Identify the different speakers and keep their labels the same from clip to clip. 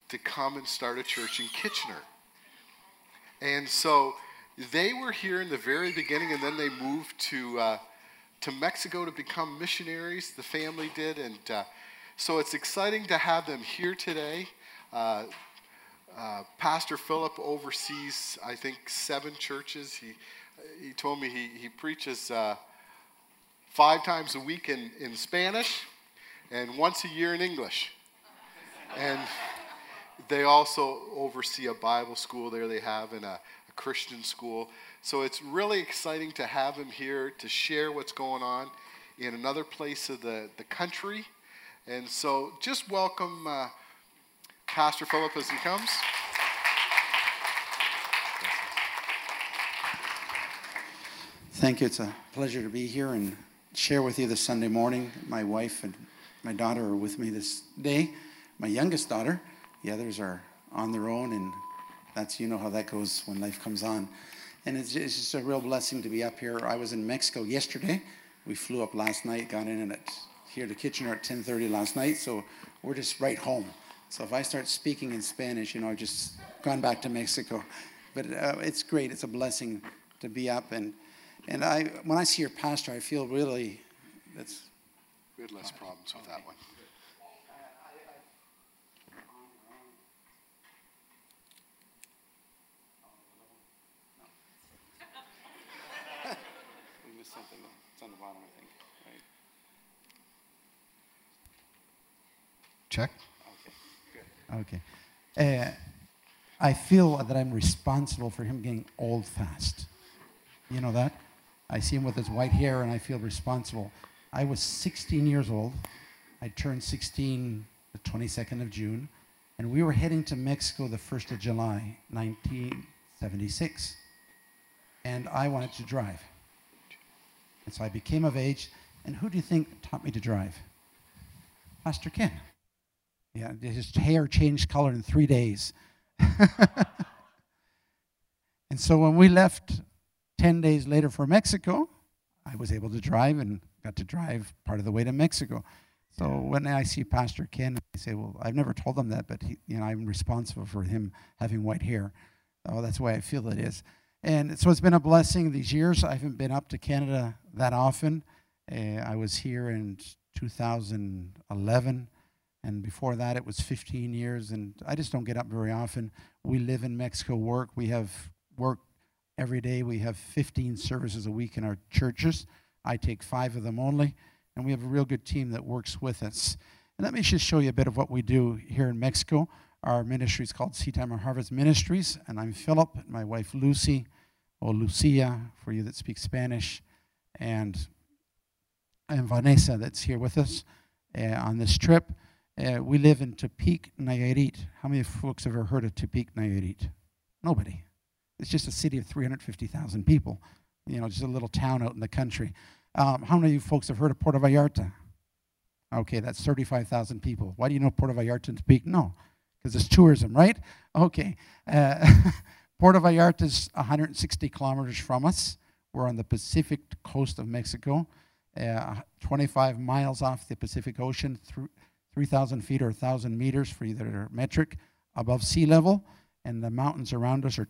Speaker 1: to come and start a church in Kitchener. And so they were here in the very beginning, and then they moved to Mexico to become missionaries. The family did, and so it's exciting to have them here today. Pastor Philip oversees, I think, 7 churches. He told me he preaches 5 times a week in Spanish and once a year in English. And they also oversee a Bible school there they have, and a Christian school. So it's really exciting to have him here to share what's going on in another place of the country. And so just welcome Pastor Philip as he comes.
Speaker 2: Thank you. It's a pleasure to be here and share with you this Sunday morning. My wife and my daughter are with me this day. My youngest daughter. The others are on their own, and you know how that goes when life comes on. And it's just a real blessing to be up here. I was in Mexico yesterday. We flew up last night, got in here to Kitchener at 10:30 last night, so we're just right home. So if I start speaking in Spanish, I've just gone back to Mexico. But it's great. It's a blessing to be up. And when I see your pastor, I feel really...
Speaker 1: We had less problems with that one.
Speaker 2: Something that's on the bottom, I think, right?
Speaker 1: Check.
Speaker 2: Okay, good. Okay. I feel that I'm responsible for him getting old fast. You know that? I see him with his white hair, and I feel responsible. I was 16 years old. I turned 16 the 22nd of June, and we were heading to Mexico the 1st of July, 1976. And I wanted to drive. And so I became of age, and who do you think taught me to drive? Pastor Ken. Yeah, his hair changed color in 3 days. And so when we left 10 days later for Mexico, I was able to drive and got to drive part of the way to Mexico. So when I see Pastor Ken, I say, well, I've never told him that, but I'm responsible for him having white hair. Oh, that's the way I feel it is. And so it's been a blessing these years. I haven't been up to Canada that often. I was here in 2011, and before that it was 15 years, and I just don't get up very often. We live in Mexico, work. We have work every day. We have 15 services a week in our churches. I take 5 of them only, and we have a real good team that works with us. And let me just show you a bit of what we do here in Mexico. Our ministry is called Seedtime Harvest Ministries, and I'm Philip, and my wife Lucy, or Lucia, for you that speak Spanish, and Vanessa that's here with us on this trip. We live in Tepic, Nayarit. How many folks have ever heard of Tepic, Nayarit? Nobody. It's just a city of 350,000 people, just a little town out in the country. How many of you folks have heard of Puerto Vallarta? Okay, that's 35,000 people. Why do you know Puerto Vallarta and Tepic? No. Because it's tourism, right? Okay. Puerto Vallarta is 160 kilometers from us. We're on the Pacific coast of Mexico, 25 miles off the Pacific Ocean, 3,000 feet or 1,000 meters for either metric above sea level, and the mountains around us are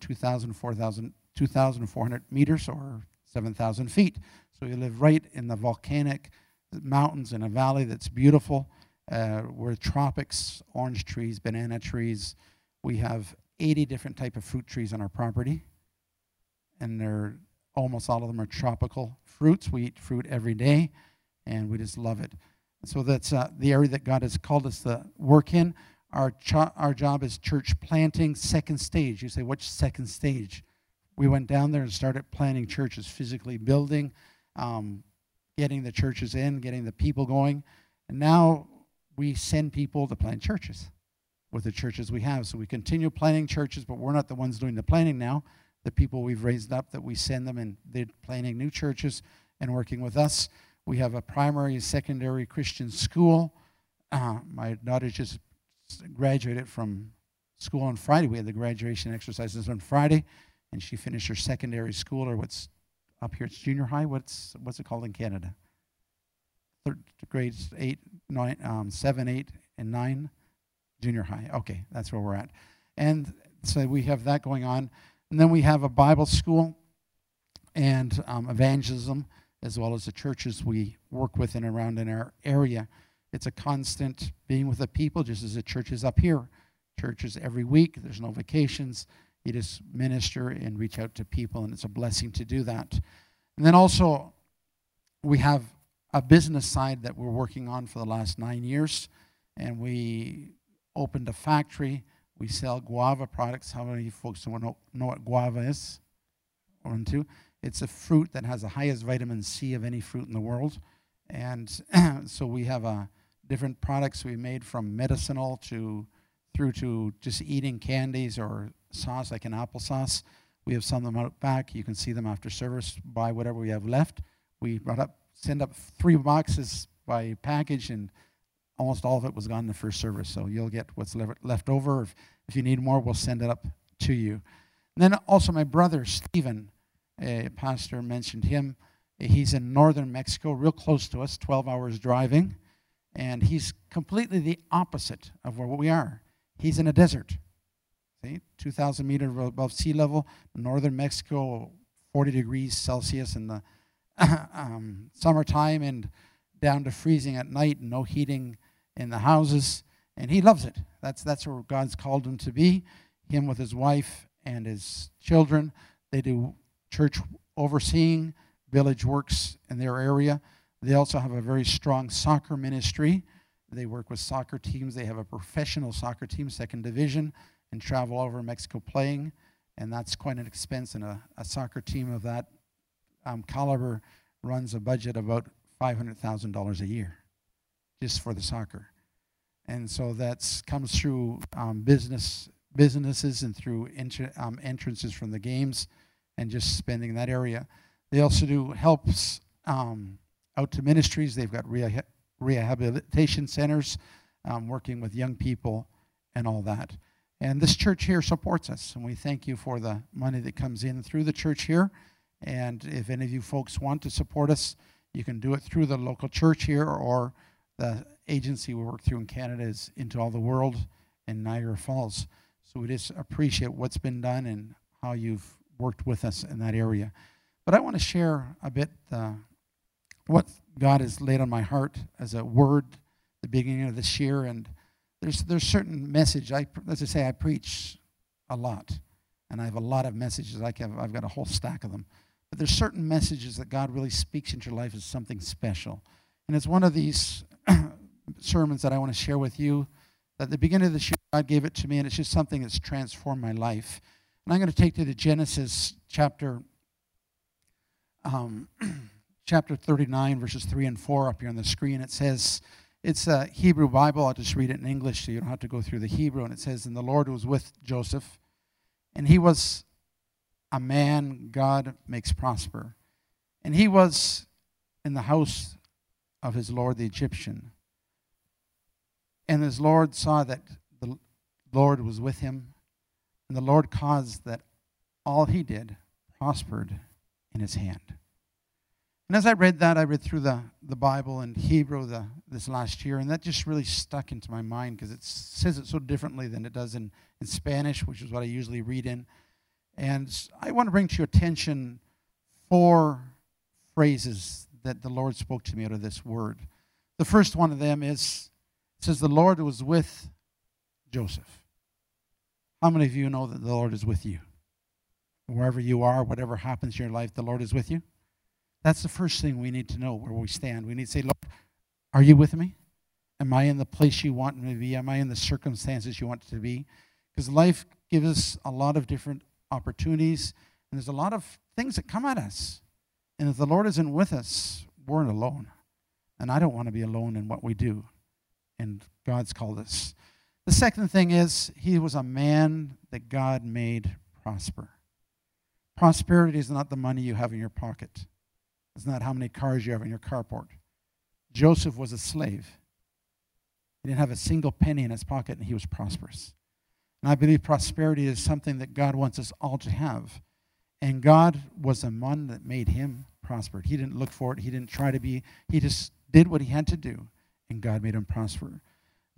Speaker 2: 2,400 meters or 7,000 feet. So you live right in the volcanic mountains in a valley that's beautiful. We're tropics, orange trees, banana trees. We have 80 different type of fruit trees on our property, and almost all of them are tropical fruits. We eat fruit every day, and we just love it. So that's the area that God has called us to work in. Our job is church planting, second stage. You say, which second stage? We went down there and started planting churches, physically building, getting the churches in, getting the people going, and now we send people to plant churches with the churches we have. So we continue planting churches, but we're not the ones doing the planting now. The people we've raised up, that we send them, and they're planting new churches and working with us. We have a primary and secondary Christian school. My daughter just graduated from school on Friday. We had the graduation exercises on Friday, and she finished her secondary school, or what's up here, it's junior high. What's it called in Canada? Grades 7, 8, and 9. Junior high. Okay, that's where we're at. And so we have that going on. And then we have a Bible school and evangelism, as well as the churches we work with and around in our area. It's a constant being with the people, just as the church is up here. Churches every week. There's no vacations. You just minister and reach out to people, and it's a blessing to do that. And then also, we have a business side that we're working on for the last 9 years, and we opened a factory. We sell guava products. How many of you folks know what guava is? 1, 2. It's a fruit that has the highest vitamin C of any fruit in the world. And so we have different products we made, from medicinal through to just eating candies or sauce, like an applesauce. We have some of them out back. You can see them after service. Buy whatever we have left. We send up 3 boxes by package, and almost all of it was gone in the first service. So you'll get what's left over. If you need more, we'll send it up to you. And then also my brother, Stephen, pastor mentioned him. He's in northern Mexico, real close to us, 12 hours driving. And he's completely the opposite of where we are. He's in a desert. See, 2,000 meters above sea level, northern Mexico, 40 degrees Celsius in the summertime, and down to freezing at night, no heating in the houses. And he loves it. That's where God's called him to be. Him with his wife and his children. They do church overseeing, village works in their area. They also have a very strong soccer ministry. They work with soccer teams. They have a professional soccer team, 2nd division, and travel over Mexico playing. And that's quite an expense. And a soccer team of that caliber runs a budget of about $500,000 a year just for the soccer. And so that comes through businesses and through entrances from the games and just spending in that area. They also do helps out to ministries. They've got rehabilitation centers, working with young people and all that. And this church here supports us, and we thank you for the money that comes in through the church here. And if any of you folks want to support us, you can do it through the local church here, or the agency we work through in Canada is Into All the World in Niagara Falls. So we just appreciate what's been done and how you've worked with us in that area. But I want to share a bit what God has laid on my heart as a word at the beginning of this year. And there's certain message. As I say, I preach a lot, and I have a lot of messages. I've got a whole stack of them. But there's certain messages that God really speaks into your life as something special. And it's one of these sermons that I want to share with you. At the beginning of this year, God gave it to me, and it's just something that's transformed my life. And I'm going to take you to Genesis chapter 39, verses 3 and 4 up here on the screen. It says, it's a Hebrew Bible. I'll just read it in English so you don't have to go through the Hebrew. And it says, and the Lord was with Joseph, and he was a man God makes prosper. And he was in the house of his Lord the Egyptian. And his Lord saw that the Lord was with him, and the Lord caused that all he did prospered in his hand. And as I read that, I read through the Bible in Hebrew this last year, and that just really stuck into my mind because it says it so differently than it does in Spanish, which is what I usually read in. And I want to bring to your attention 4 phrases that the Lord spoke to me out of this word. The first one of them is, it says, the Lord was with Joseph. How many of you know that the Lord is with you? Wherever you are, whatever happens in your life, the Lord is with you? That's the first thing we need to know where we stand. We need to say, Lord, are you with me? Am I in the place you want me to be? Am I in the circumstances you want to be? Because life gives us a lot of different opportunities, and there's a lot of things that come at us. And if the Lord isn't with us, we're alone. And I don't want to be alone in what we do. And God's called us. The second thing is, he was a man that God made prosper. Prosperity is not the money you have in your pocket. It's not how many cars you have in your carport. Joseph was a slave. He didn't have a single penny in his pocket, and he was prosperous. And I believe prosperity is something that God wants us all to have. And God was the one that made him prosper. He didn't look for it. He didn't try to be. He just did what he had to do, and God made him prosper. And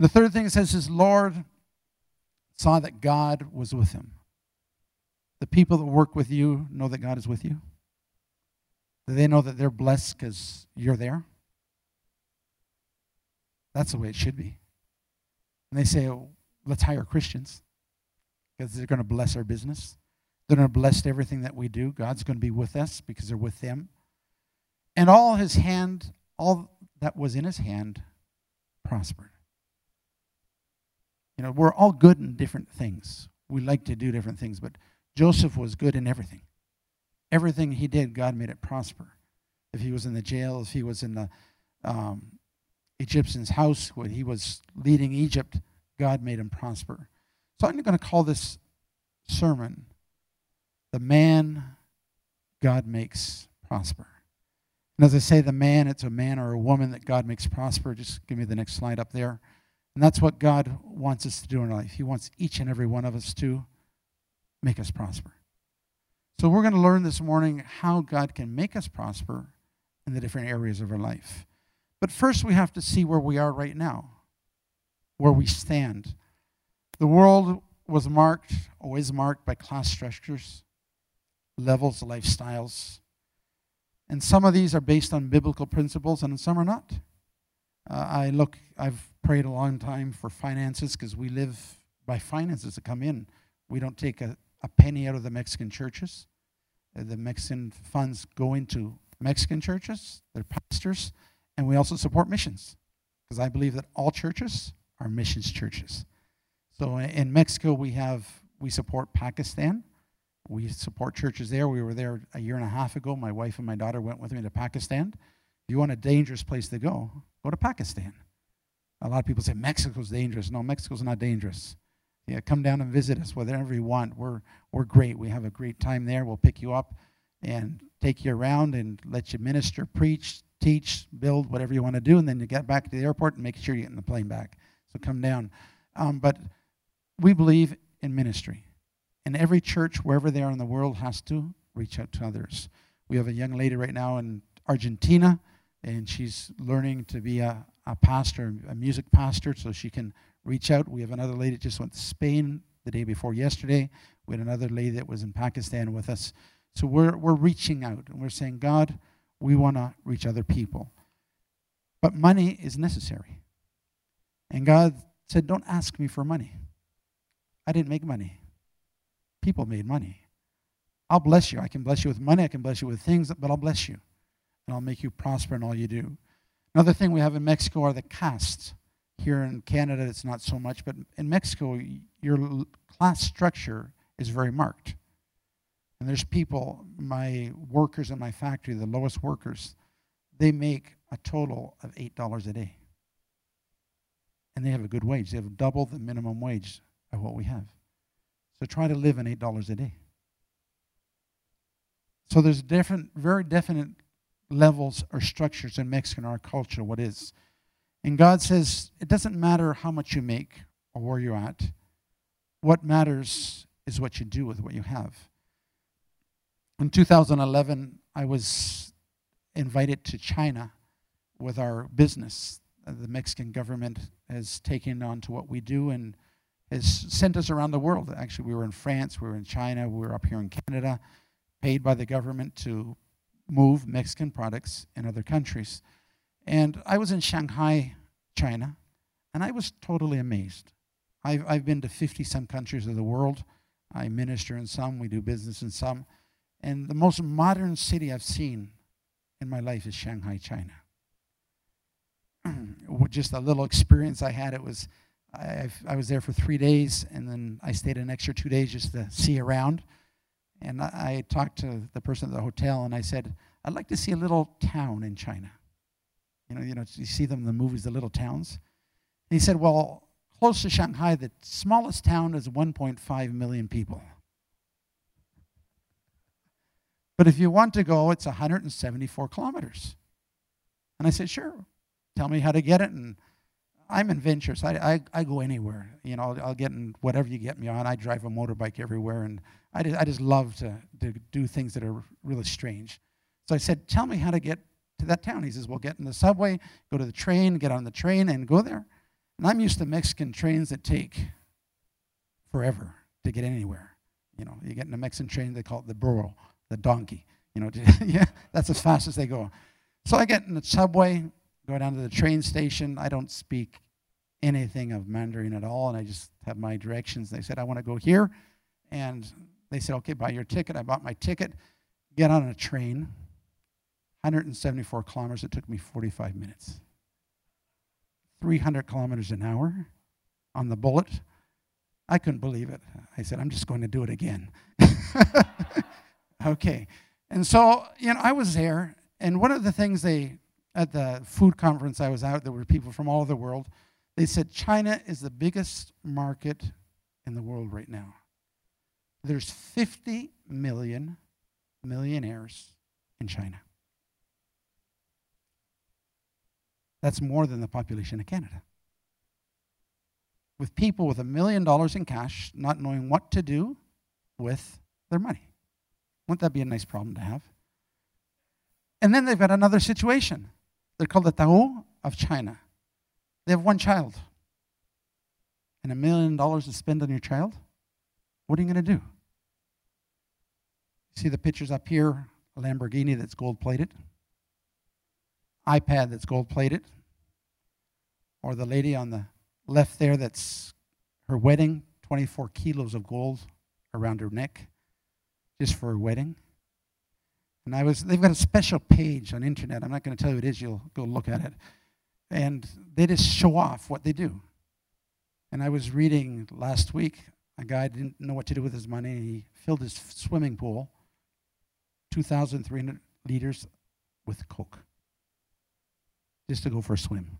Speaker 2: The third thing it says is, Lord saw that God was with him. The people that work with you know that God is with you? Do they know that they're blessed because you're there? That's the way it should be. And they say, oh, let's hire Christians because they're going to bless our business. They're going to bless everything that we do. God's going to be with us because they're with them. And all that was in his hand prospered. You know, we're all good in different things. We like to do different things, but Joseph was good in everything. Everything he did, God made it prosper. If he was in the jail, if he was in the Egyptian's house, when he was leading Egypt, God made him prosper. So I'm going to call this sermon, The Man God Makes Prosper. And as I say the man, it's a man or a woman that God makes prosper. Just give me the next slide up there. And that's what God wants us to do in our life. He wants each and every one of us to make us prosper. So we're going to learn this morning how God can make us prosper in the different areas of our life. But first we have to see where we are right now, where we stand. The world was always marked by class structures, levels, lifestyles. And some of these are based on biblical principles and some are not. I've prayed a long time for finances because we live by finances that come in. We don't take a penny out of the Mexican churches. The Mexican funds go into Mexican churches, their pastors, and we also support missions because I believe that all churches are missions churches. So in Mexico, we support Pakistan. We support churches there. We were there a year and a half ago. My wife and my daughter went with me to Pakistan. If you want a dangerous place to go to Pakistan. A lot of people say Mexico's dangerous. No, Mexico's not dangerous. Yeah, come down and visit us whenever you want. We're great. We have a great time there. We'll pick you up and take you around and let you minister, preach, teach, build, whatever you want to do, and then you get back to the airport and make sure you get in the plane back. So come down. But we believe in ministry. And every church, wherever they are in the world, has to reach out to others. We have a young lady right now in Argentina, and she's learning to be a pastor, a music pastor, so she can reach out. We have another lady that just went to Spain the day before yesterday. We had another lady that was in Pakistan with us. So we're reaching out, and we're saying, God, we want to reach other people. But money is necessary. And God said, don't ask me for money. I didn't make money. People made money. I'll bless you. I can bless you with money. I can bless you with things, but I'll bless you. And I'll make you prosper in all you do. Another thing we have in Mexico are the castes. Here in Canada, it's not so much, but in Mexico, your class structure is very marked. And there's people, my workers in my factory, the lowest workers, they make a total of $8 a day. And they have a good wage. They have double the minimum wage of what we have. So try to live on $8 a day. So there's very definite levels or structures in Mexican our culture, what is. And God says, it doesn't matter how much you make or where you're at. What matters is what you do with what you have. In 2011, I was invited to China with our business. The Mexican government has taken on to what we do and has sent us around the world. Actually, we were in France, we were in China, we were up here in Canada, paid by the government to move Mexican products in other countries. And I was in Shanghai, China, and I was totally amazed. I've been to 50-some countries of the world. I minister in some, we do business in some. And the most modern city I've seen in my life is Shanghai, China. Just a little experience I had, it was, I was there for 3 days, and then I stayed an extra 2 days just to see around. And I talked to the person at the hotel, and I said, I'd like to see a little town in China. You know, you see them in the movies, the little towns. And he said, well, close to Shanghai, the smallest town is 1.5 million people. But if you want to go, it's 174 kilometers. And I said, sure, tell me how to get it. And I'm adventurous. I go anywhere. You know, I'll get in whatever you get me on. I drive a motorbike everywhere, and I just love to do things that are really strange. So I said, tell me how to get to that town. He says, well, get in the subway, go to the train, get on the train, and go there. And I'm used to Mexican trains that take forever to get anywhere. You know, you get in a Mexican train, they call it the burro, the donkey. You know, yeah, that's as fast as they go. So I get in the subway, go down to the train station. I don't speak anything of Mandarin at all, and I just have my directions. They said, I want to go here. And they said, okay, buy your ticket. I bought my ticket, get on a train, 174 kilometers. It took me 45 minutes. 300 kilometers an hour on the bullet. I couldn't believe it. I said, I'm just going to do it again. Okay. And so, you know, I was there, and one of the things at the food conference I was out, there were people from all over the world. They said China is the biggest market in the world right now. There's 50 million millionaires in China. That's more than the population of Canada. With people with $1 million in cash, not knowing what to do with their money. Wouldn't that be a nice problem to have? And then they've got another situation. They're called the Tao of China. They have one child. And $1 million to spend on your child? What are you going to do? See the pictures up here? A Lamborghini that's gold-plated. iPad that's gold-plated. Or the lady on the left there, that's her wedding, 24 kilos of gold around her neck, just for her wedding. And they've got a special page on internet. I'm not going to tell you what it is. You'll go look at it. And they just show off what they do. And I was reading last week, a guy didn't know what to do with his money. He filled his swimming pool, 2,300 liters with Coke, just to go for a swim.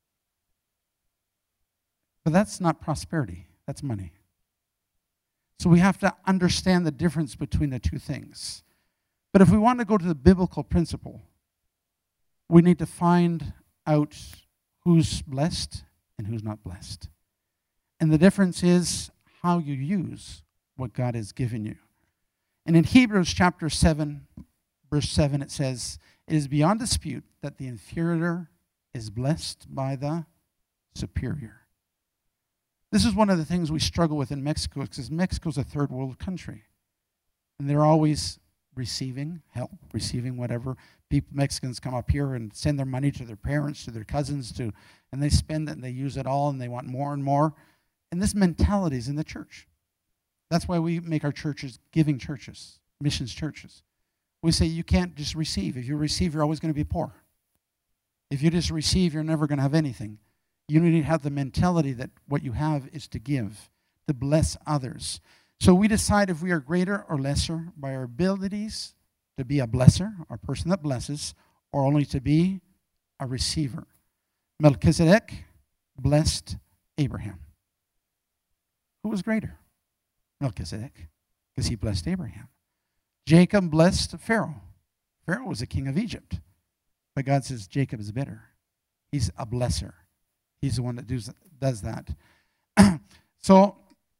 Speaker 2: But that's not prosperity. That's money. So we have to understand the difference between the two things. But if we want to go to the biblical principle, we need to find out who's blessed and who's not blessed. And the difference is how you use what God has given you. And in Hebrews chapter 7, verse 7, it says, it is beyond dispute that the inferior is blessed by the superior. This is one of the things we struggle with in Mexico, because Mexico's a third world country. And they're always receiving help, receiving whatever. Mexicans come up here and send their money to their parents, to their cousins, and they spend it and they use it all and they want more and more. And this mentality is in the church. That's why we make our churches giving churches, missions churches. We say you can't just receive. If you receive, you're always going to be poor. If you just receive, you're never going to have anything. You need to have the mentality that what you have is to give, to bless others. So we decide if we are greater or lesser by our abilities to be a blesser, a person that blesses, or only to be a receiver. Melchizedek blessed Abraham. Who was greater? Melchizedek, because he blessed Abraham. Jacob blessed Pharaoh. Pharaoh was the king of Egypt. But God says Jacob is better. He's a blesser. He's the one that does that. So,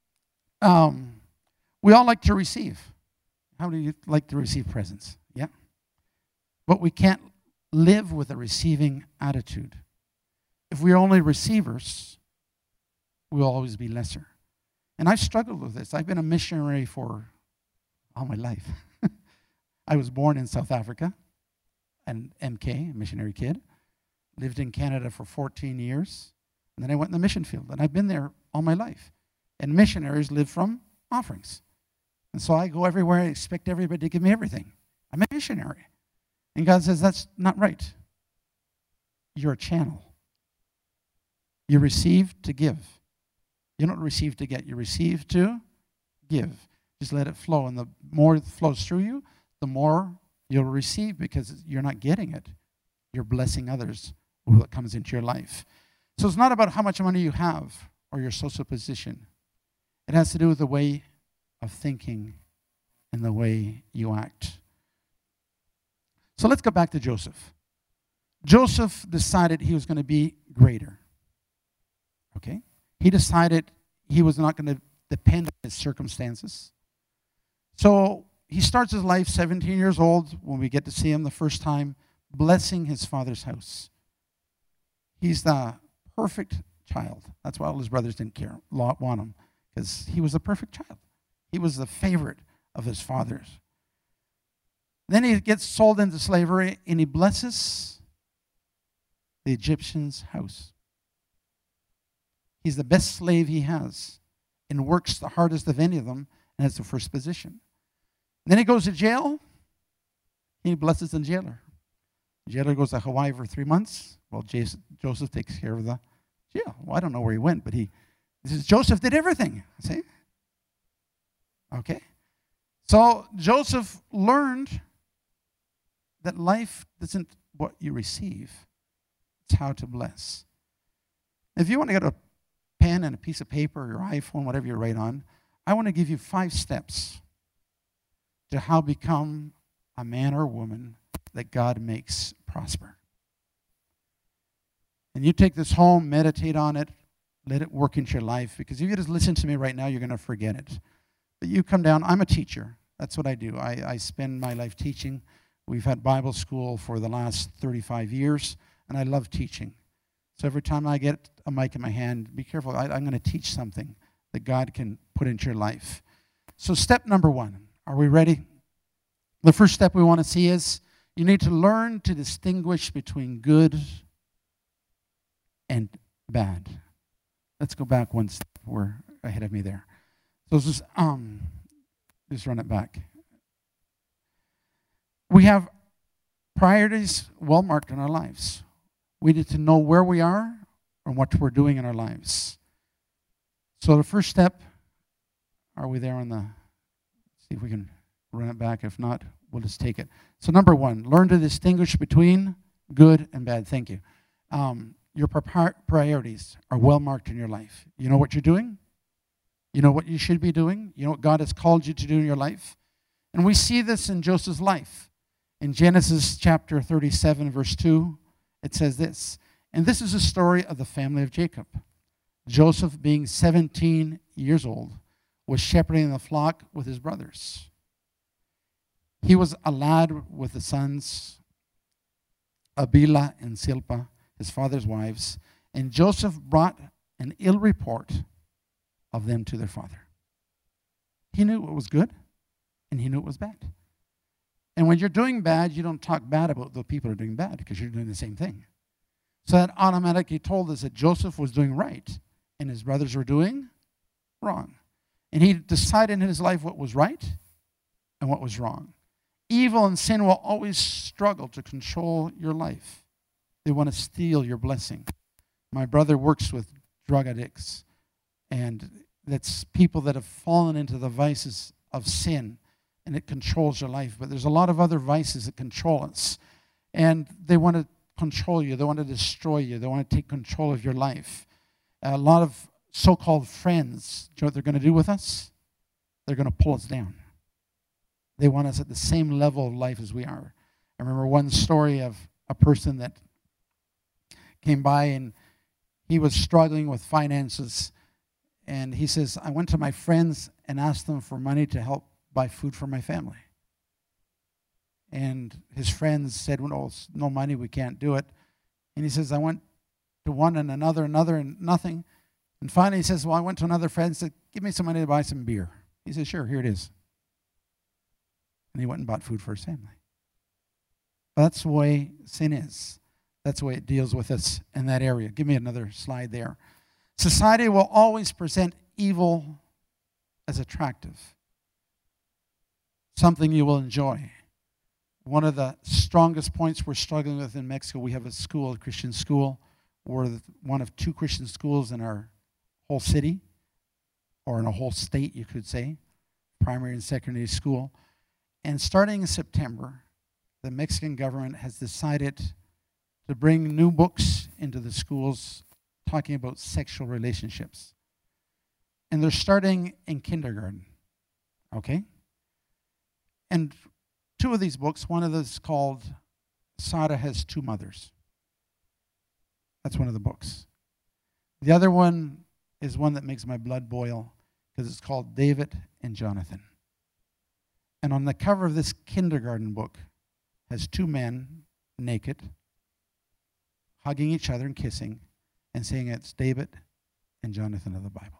Speaker 2: we all like to receive. How do you like to receive presents? Yeah. But we can't live with a receiving attitude. If we're only receivers, we'll always be lesser. And I've struggled with this. I've been a missionary for all my life. I was born in South Africa, an MK, a missionary kid. Lived in Canada for 14 years. And then I went in the mission field. And I've been there all my life. And missionaries live from offerings. And so I go everywhere. I expect everybody to give me everything. I'm a missionary. And God says, that's not right. You're a channel. You receive to give. You don't receive to get. You receive to give. Just let it flow. And the more it flows through you, the more you'll receive, because you're not getting it. You're blessing others with what comes into your life. So it's not about how much money you have or your social position. It has to do with the way of thinking and the way you act. So let's go back to Joseph. Joseph decided he was going to be greater. Okay? He decided he was not going to depend on his circumstances. So he starts his life 17 years old, when we get to see him the first time, blessing his father's house. He's the perfect child. That's why all his brothers didn't want him, because he was the perfect child. He was the favorite of his father's. Then he gets sold into slavery, and he blesses the Egyptian's house. He's the best slave he has and works the hardest of any of them and has the first position. Then he goes to jail, and he blesses the jailer. The jailer goes to Hawaii for 3 months. Well, Joseph takes care of the jail. Well, I don't know where he went, but he says Joseph did everything. See? Okay. So Joseph learned that life isn't what you receive. It's how to bless. If you want to get a pen and a piece of paper or your iPhone, whatever you write on, I want to give you 5 steps to how to become a man or woman that God makes prosper. And you take this home, meditate on it, let it work into your life, because if you just listen to me right now, you're going to forget it. But you come down, I'm a teacher. That's what I do. I spend my life teaching. We've had Bible school for the last 35 years, and I love teaching. So every time I get a mic in my hand, be careful. I'm going to teach something that God can put into your life. So step number 1. Are we ready? The first step we want to see is you need to learn to distinguish between good and bad. Let's go back one step. We're ahead of me there. So just run it back. We have priorities well marked in our lives. We need to know where we are and what we're doing in our lives. So the first step, are we there on the, see if we can run it back. If not, we'll just take it. So number 1, learn to distinguish between good and bad. Thank you. Your priorities are well marked in your life. You know what you're doing? You know what you should be doing? You know what God has called you to do in your life? And we see this in Joseph's life. In Genesis chapter 37, verse 2, it says this, and this is a story of the family of Jacob. Joseph, being 17 years old, was shepherding the flock with his brothers. He was a lad with the sons of Bilhah and Zilpah, his father's wives, and Joseph brought an ill report of them to their father. He knew what was good, and he knew it was bad. And when you're doing bad, you don't talk bad about the people who are doing bad because you're doing the same thing. So that automatically told us that Joseph was doing right and his brothers were doing wrong. And he decided in his life what was right and what was wrong. Evil and sin will always struggle to control your life. They want to steal your blessing. My brother works with drug addicts, and that's people that have fallen into the vices of sin, and it controls your life. But there's a lot of other vices that control us, and they want to control you. They want to destroy you. They want to take control of your life. A lot of so-called friends, do you know what they're going to do with us? They're going to pull us down. They want us at the same level of life as we are. I remember one story of a person that came by, and he was struggling with finances. And he says, I went to my friends and asked them for money to help buy food for my family. And his friends said, well, no money, we can't do it. And he says, I went to one and another, and nothing. And finally he says, well, I went to another friend and said, give me some money to buy some beer. He said, sure, here it is. And he went and bought food for his family. But that's the way sin is. That's the way it deals with us in that area. Give me another slide there. Society will always present evil as attractive, something you will enjoy. One of the strongest points we're struggling with in Mexico, we have a school, a Christian school. We're one of 2 Christian schools in our whole city, or in a whole state, you could say, primary and secondary school. And starting in September, the Mexican government has decided to bring new books into the schools talking about sexual relationships. And they're starting in kindergarten, okay? And 2 of these books, one of those is called Sarah Has 2 Mothers. That's one of the books. The other one is one that makes my blood boil because it's called David and Jonathan. And on the cover of this kindergarten book has 2 men naked, hugging each other and kissing, and saying it's David and Jonathan of the Bible.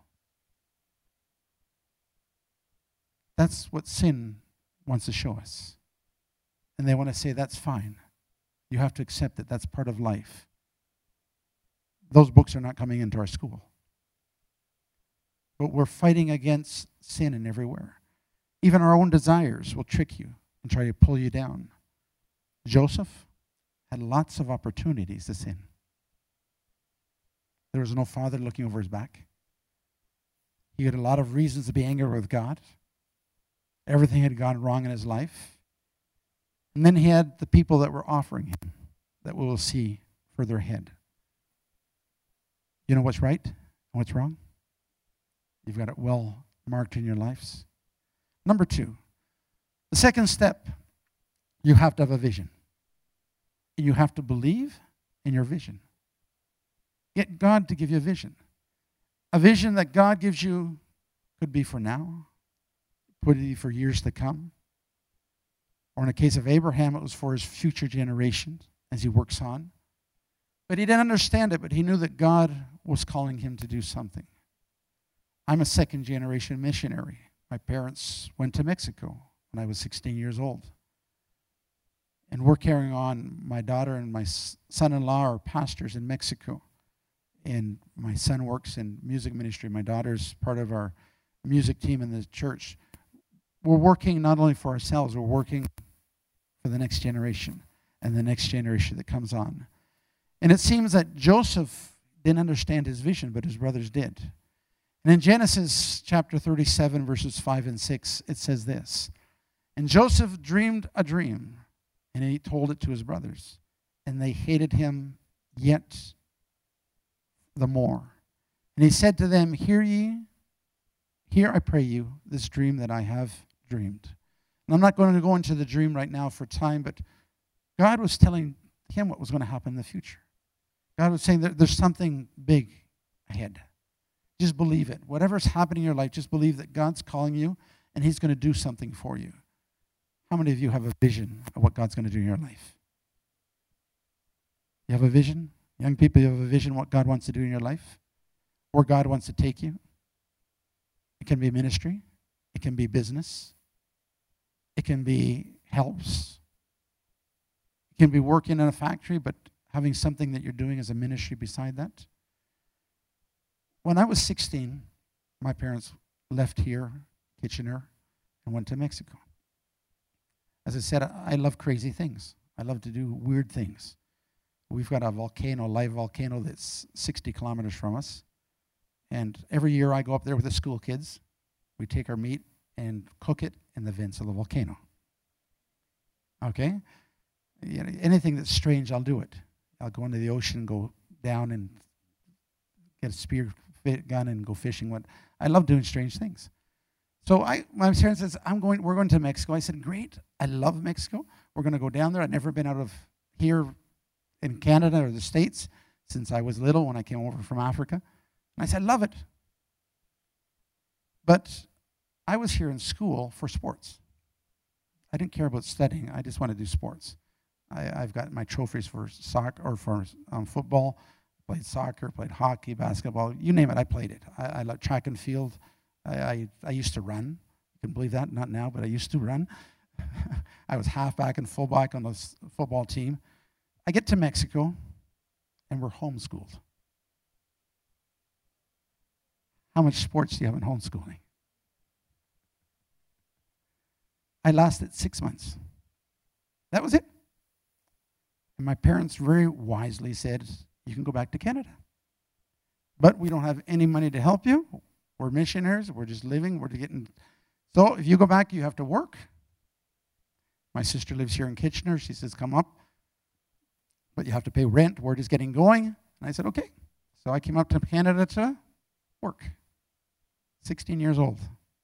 Speaker 2: That's what sin wants to show us. And they want to say, that's fine. You have to accept it. That's part of life. Those books are not coming into our school. But we're fighting against sin in everywhere. Even our own desires will trick you and try to pull you down. Joseph had lots of opportunities to sin. There was no father looking over his back. He had a lot of reasons to be angry with God. Everything had gone wrong in his life. And then he had the people that were offering him, that we will see further ahead. You know what's right and what's wrong? You've got it well marked in your lives. Number 2, the second step, you have to have a vision. You have to believe in your vision. Get God to give you a vision. A vision that God gives you could be for now, could be for years to come. Or in the case of Abraham, it was for his future generations as he works on. But he didn't understand it, but he knew that God was calling him to do something. I'm a second-generation missionary. My parents went to Mexico when I was 16 years old. And we're carrying on. My daughter and my son-in-law are pastors in Mexico. And my son works in music ministry. My daughter's part of our music team in the church. We're working not only for ourselves, we're working for the next generation and the next generation that comes on. And it seems that Joseph didn't understand his vision, but his brothers did. And in Genesis chapter 37, verses 5 and 6, it says this, "And Joseph dreamed a dream, and he told it to his brothers, and they hated him yet the more. And he said to them, Hear I pray you, this dream that I have dreamed." And I'm not going to go into the dream right now for time, but God was telling him what was going to happen in the future. God was saying that there's something big ahead. Just believe it. Whatever's happening in your life, just believe that God's calling you and he's going to do something for you. How many of you have a vision of what God's going to do in your life? You have a vision? Young people, you have a vision of what God wants to do in your life? Where God wants to take you? It can be ministry. It can be business. It can be helps. It can be working in a factory, but having something that you're doing as a ministry beside that. When I was 16, my parents left here, Kitchener, and went to Mexico. As I said, I love crazy things. I love to do weird things. We've got a volcano, a live volcano that's 60 kilometers from us. And every year I go up there with the school kids. We take our meat and cook it in the vents of the volcano. Okay? You know, anything that's strange, I'll do it. I'll go into the ocean, go down and get a spear gun and go fishing. I love doing strange things. So my parents says, we're going to Mexico. I said, great. I love Mexico. We're going to go down there. I've never been out of here in Canada or the States since I was little when I came over from Africa. And I said, love it. But I was here in school for sports. I didn't care about studying. I just wanted to do sports. I've got my trophies for soccer or for football. Played soccer, played hockey, basketball, you name it, I played it. I love track and field. I used to run. You can believe that? Not now, but I used to run. I was halfback and fullback on the football team. I get to Mexico, and we're homeschooled. How much sports do you have in homeschooling? I lasted 6 months. That was it. And my parents very wisely said, you can go back to Canada. But we don't have any money to help you. We're missionaries. We're just living. We're getting. So if you go back, you have to work. My sister lives here in Kitchener. She says, come up. But you have to pay rent. We're just getting going. And I said, okay. So I came up to Canada to work. 16 years old.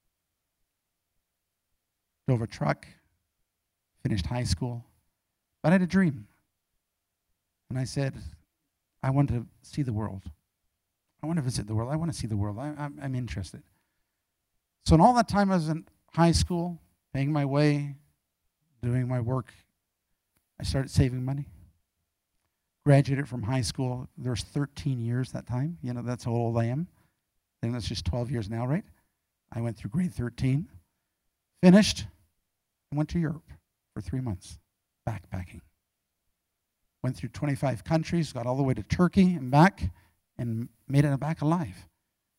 Speaker 2: Drove a truck. Finished high school. But I had a dream. And I said, I want to see the world. I want to visit the world. I want to see the world. I'm interested. So in all that time I was in high school, paying my way, doing my work, I started saving money. Graduated from high school. There's 13 years that time. You know, that's how old I am. And that's just 12 years now, right? I went through grade 13. Finished. And went to Europe for 3 months, backpacking. Went through 25 countries, got all the way to Turkey and back, and made it back alive.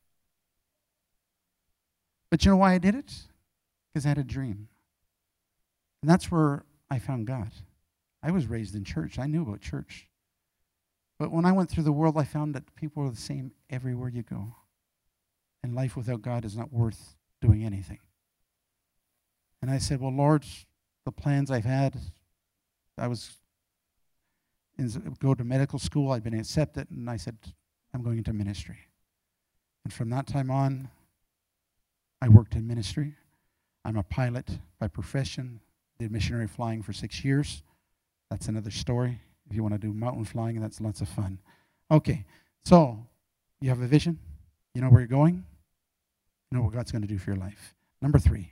Speaker 2: But you know why I did it? Because I had a dream. And that's where I found God. I was raised in church. I knew about church. But when I went through the world, I found that people are the same everywhere you go. And life without God is not worth doing anything. And I said, well, Lord, the plans I've had, I was go to medical school. I'd been accepted. And I said, I'm going into ministry. And from that time on, I worked in ministry. I'm a pilot by profession. Did missionary flying for 6 years. That's another story. If you want to do mountain flying, that's lots of fun. Okay, so you have a vision. You know where you're going. You know what God's going to do for your life. Number 3,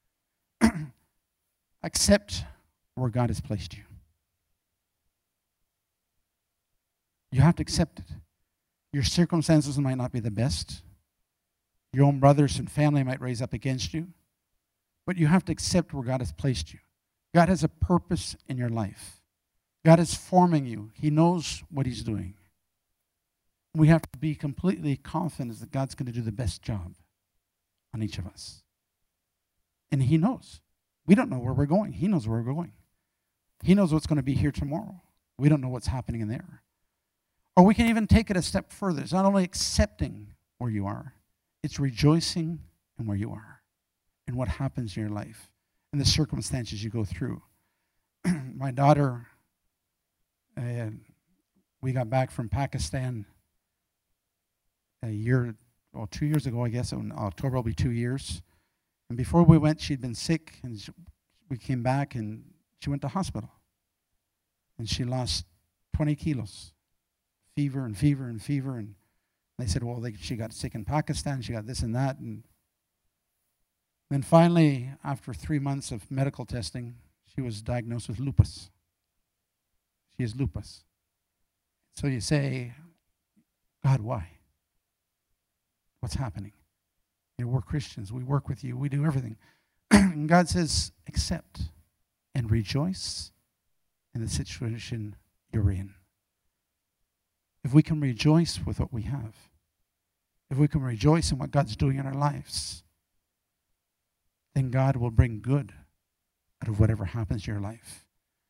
Speaker 2: accept where God has placed you. You have to accept it. Your circumstances might not be the best. Your own brothers and family might raise up against you. But you have to accept where God has placed you. God has a purpose in your life. God is forming you. He knows what He's doing. We have to be completely confident that God's going to do the best job on each of us. And He knows. We don't know where we're going. He knows where we're going. He knows what's going to be here tomorrow. We don't know what's happening in there. Or we can even take it a step further. It's not only accepting where you are, it's rejoicing in where you are and what happens in your life and the circumstances you go through. My daughter, we got back from Pakistan 2 years ago, I guess. In October will be 2 years. And before we went, she'd been sick, and we came back, and she went to hospital. And she lost 20 kilos, fever and fever and fever. And they said, well, she got sick in Pakistan, she got this and that. And then finally, after 3 months of medical testing, she was diagnosed with lupus. She has lupus. So you say, God, why? What's happening? You know, we're Christians. We work with you. We do everything. And God says, accept and rejoice in the situation you're in. If we can rejoice with what we have, if we can rejoice in what God's doing in our lives, then God will bring good out of whatever happens in your life.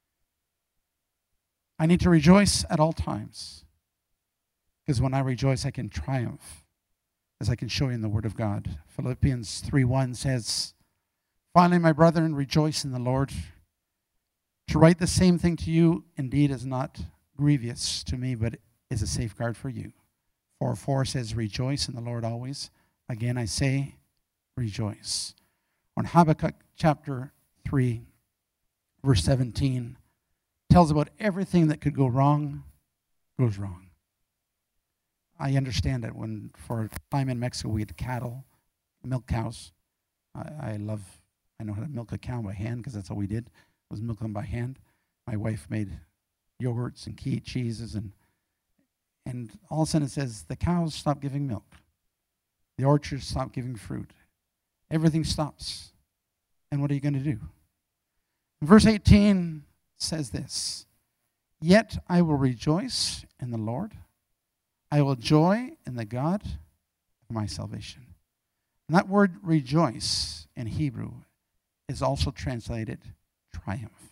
Speaker 2: I need to rejoice at all times, because when I rejoice, I can triumph, as I can show you in the Word of God. Philippians 3:1 says, finally, my brethren, rejoice in the Lord. To write the same thing to you, indeed, is not grievous to me, but is a safeguard for you. 4:4 says, rejoice in the Lord always. Again, I say, rejoice. On Habakkuk chapter 3, verse 17, tells about everything that could go wrong, goes wrong. I understand it. When for a time in Mexico we had cattle, milk cows. I know how to milk a cow by hand, because that's all we did, was milk them by hand. My wife made yogurts and cheeses, and all of a sudden it says the cows stop giving milk. The orchards stop giving fruit. Everything stops. And what are you going to do? Verse 18 says this, yet I will rejoice in the Lord. I will joy in the God of my salvation. And that word rejoice in Hebrew is also translated triumph.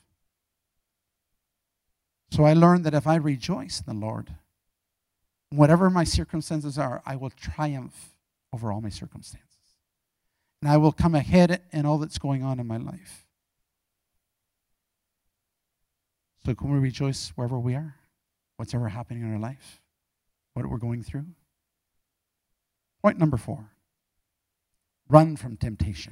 Speaker 2: So I learned that if I rejoice in the Lord, whatever my circumstances are, I will triumph over all my circumstances. And I will come ahead in all that's going on in my life. So can we rejoice wherever we are? What's ever happening in our life? What we're going through? Point number 4. Run from temptation.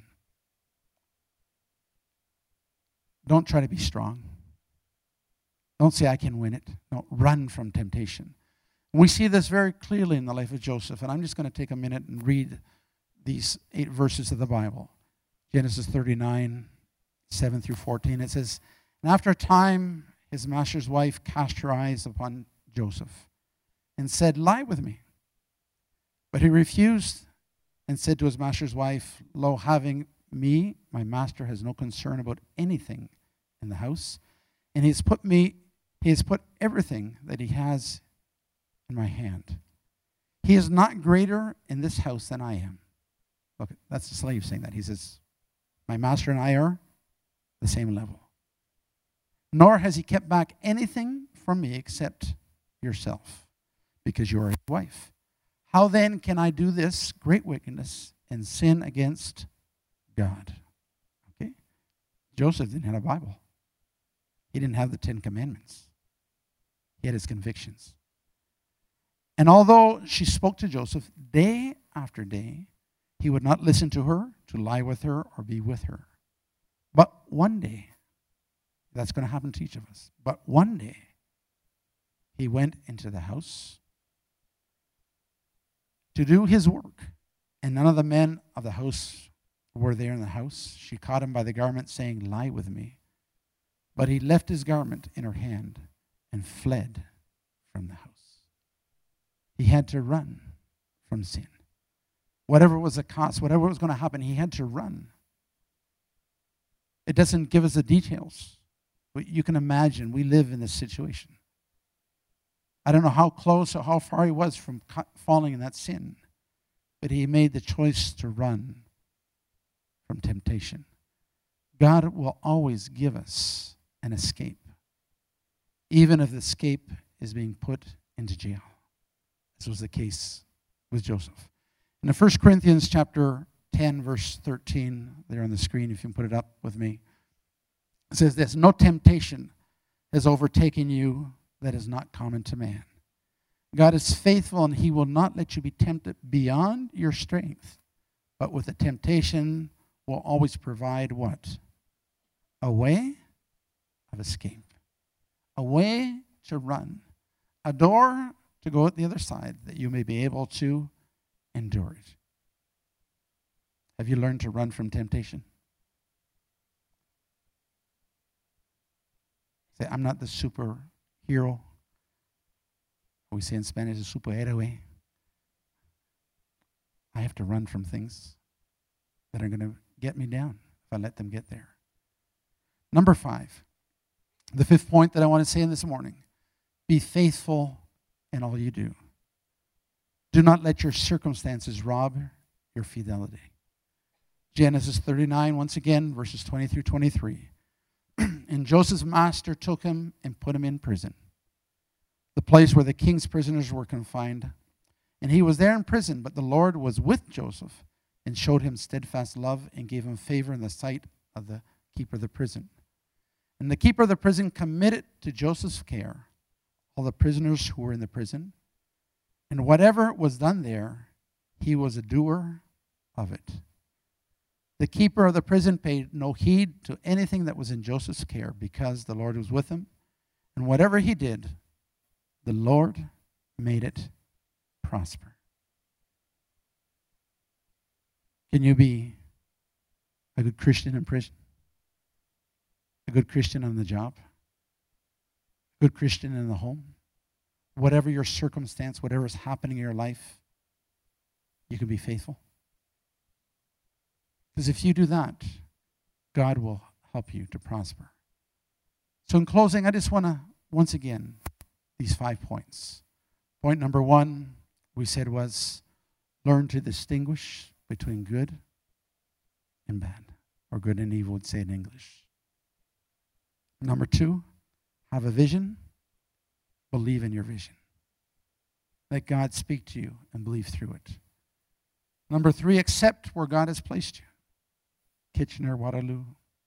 Speaker 2: Don't try to be strong. Don't say, I can win it. No, run from temptation. We see this very clearly in the life of Joseph, and I'm just going to take a minute and read these 8 verses of the Bible. Genesis 39, 7 through 14. It says, and after a time, his master's wife cast her eyes upon Joseph and said, "Lie with me." But he refused and said to his master's wife, "Lo, having me, my master has no concern about anything in the house, and he has put everything that he has in my hand. He is not greater in this house than I am." Look, that's the slave saying that. He says, "My master and I are the same level. Nor has he kept back anything from me except yourself, because you are his wife. How then can I do this great wickedness and sin against God?" Okay? Joseph didn't have a Bible. He didn't have the 10 Commandments. He had his convictions. And although she spoke to Joseph day after day, he would not listen to her, to lie with her, or be with her. But one day, that's going to happen to each of us. But one day, he went into the house to do his work, and none of the men of the house were there in the house. She caught him by the garment, saying, "Lie with me." But he left his garment in her hand and fled from the house. He had to run from sin. Whatever was the cost, whatever was going to happen, he had to run. It doesn't give us the details, but you can imagine we live in this situation. I don't know how close or how far he was from falling in that sin, but he made the choice to run from temptation. God will always give us an escape, even if the escape is being put into jail. This was the case with Joseph. In the 1 Corinthians chapter 10, verse 13, there on the screen, if you can put it up with me, it says this: "No temptation has overtaken you that is not common to man. God is faithful, and he will not let you be tempted beyond your strength. But with the temptation will always provide" what? A way of escape. A way to run. A door to go at the other side that you may be able to endure it. Have you learned to run from temptation? Say, "I'm not the superhero." We say in Spanish, a superhéroe. I have to run from things that are going to get me down if I let them get there. Number 5, the 5th point that I want to say in this morning: be faithful in all you do. Do not let your circumstances rob your fidelity. Genesis 39, once again, verses 20 through 23. "And Joseph's master took him and put him in prison, the place where the king's prisoners were confined. And he was there in prison, but the Lord was with Joseph and showed him steadfast love and gave him favor in the sight of the keeper of the prison. And the keeper of the prison committed to Joseph's care all the prisoners who were in the prison. And whatever was done there, he was a doer of it. The keeper of the prison paid no heed to anything that was in Joseph's care, because the Lord was with him. And whatever he did, the Lord made it prosper." Can you be a good Christian in prison? A good Christian on the job? A good Christian in the home? Whatever your circumstance, whatever is happening in your life, you can be faithful. Because if you do that, God will help you to prosper. So in closing, I just want to, once again, these 5 points. Point number 1, we said, was learn to distinguish between good and bad, or good and evil, would say in English. Number 2, have a vision, believe in your vision. Let God speak to you and believe through it. Number 3, accept where God has placed you. Kitchener, Waterloo,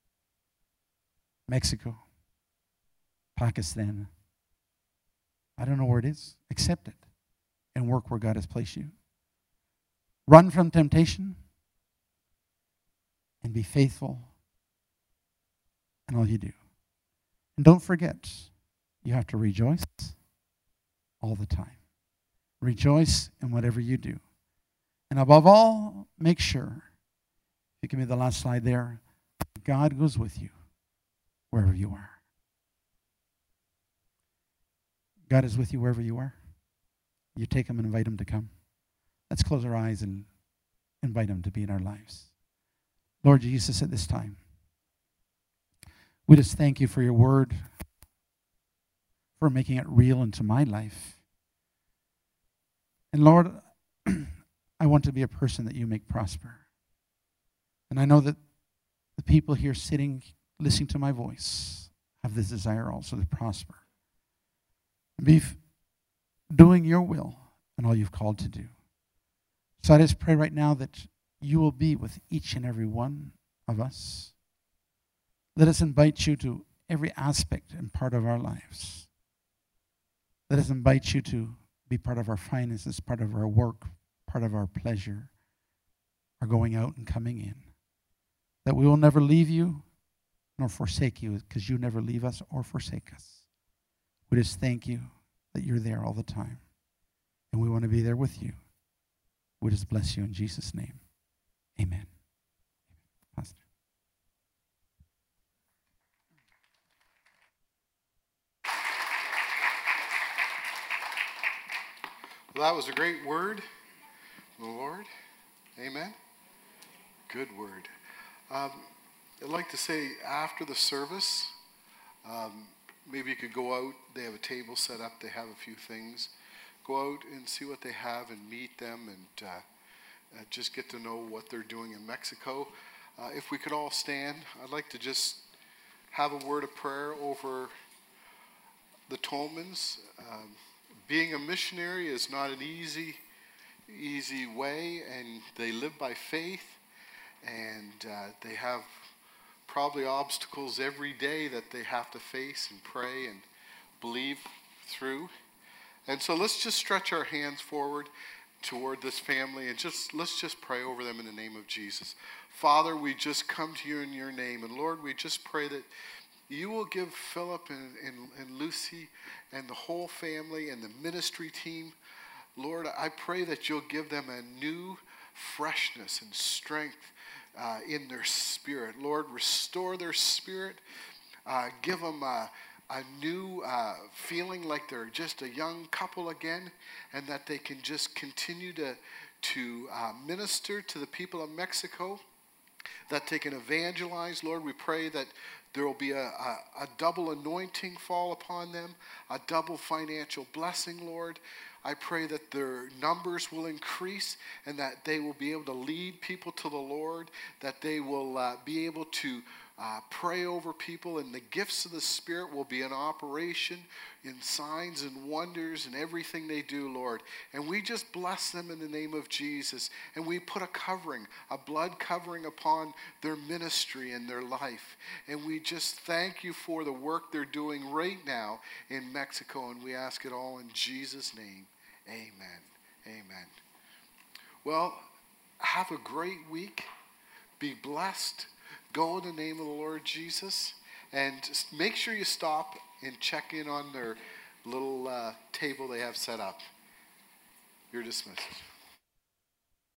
Speaker 2: Mexico, Pakistan. I don't know where it is. Accept it and work where God has placed you. Run from temptation and be faithful in all you do. And don't forget, you have to rejoice all the time. Rejoice in whatever you do. And above all, make sure, if you give me the last slide there, God goes with you wherever you are. God is with you wherever you are. You take him and invite him to come. Let's close our eyes and invite him to be in our lives. Lord Jesus, at this time, we just thank you for your word, for making it real into my life. And Lord, I want to be a person that you make prosper. And I know that the people here sitting, listening to my voice, have this desire also to prosper. Be doing your will and all you've called to do. So I just pray right now that you will be with each and every one of us. Let us invite you to every aspect and part of our lives. Let us invite you to be part of our finances, part of our work, part of our pleasure, our going out and coming in. That we will never leave you nor forsake you, because you never leave us or forsake us. We just thank you that you're there all the time. And we want to be there with you. We just bless you in Jesus' name. Amen. Pastor.
Speaker 1: Well, that was a great word from the Lord. Amen. Good word. I'd like to say after the service, maybe you could go out. They have a table set up. They have a few things. Go out and see what they have and meet them and just get to know what they're doing in Mexico. If we could all stand, I'd like to just have a word of prayer over the Tolmans. Being a missionary is not an easy way, and they live by faith, and they have probably obstacles every day that they have to face and pray and believe through. And so let's just stretch our hands forward toward this family and let's just pray over them in the name of Jesus. Father, we just come to you in your name, and Lord, we just pray that you will give Philip and Lucy and the whole family and the ministry team, Lord, I pray that you'll give them a new freshness and strength in their spirit. Lord, restore their spirit. Give them a new feeling like they're just a young couple again, and that they can just continue to minister to the people of Mexico, that they can evangelize. Lord, we pray that there will be a double anointing fall upon them, a double financial blessing, Lord. I pray that their numbers will increase and that they will be able to lead people to the Lord, that they will be able to pray over people, and the gifts of the Spirit will be in operation in signs and wonders and everything they do, Lord. And we just bless them in the name of Jesus. And we put a covering, a blood covering upon their ministry and their life. And we just thank you for the work they're doing right now in Mexico. And we ask it all in Jesus' name. Amen. Amen. Well, have a great week. Be blessed. Go in the name of the Lord Jesus. And just make sure you stop and check in on their little table they have set up. You're dismissed.